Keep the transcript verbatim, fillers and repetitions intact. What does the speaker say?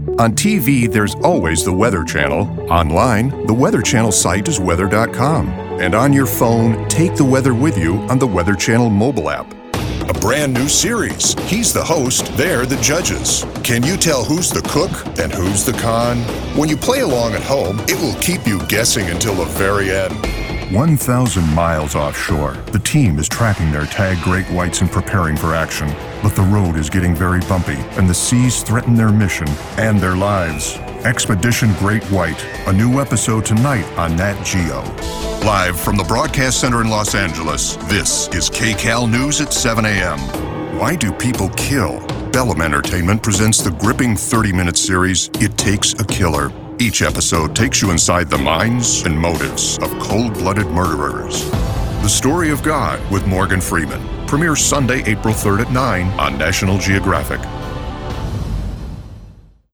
On T V, there's always the Weather Channel. Online, the Weather Channel site is weather dot com. And on your phone, take the weather with you on the Weather Channel mobile app. A brand new series. He's the host, they're the judges. Can you tell who's the cook and who's the con? When you play along at home, it will keep you guessing until the very end. one thousand miles offshore, the team is tracking their tagged great whites and preparing for action. But the road is getting very bumpy, and the seas threaten their mission and their lives. Expedition Great White, a new episode tonight on Nat Geo. Live from the Broadcast Center in Los Angeles, this is K C A L News at seven a.m. Why do people kill? Bellum Entertainment presents the gripping thirty-minute series, It Takes a Killer. Each episode takes you inside the minds and motives of cold-blooded murderers. The Story of God with Morgan Freeman. Premieres Sunday, April third at nine on National Geographic.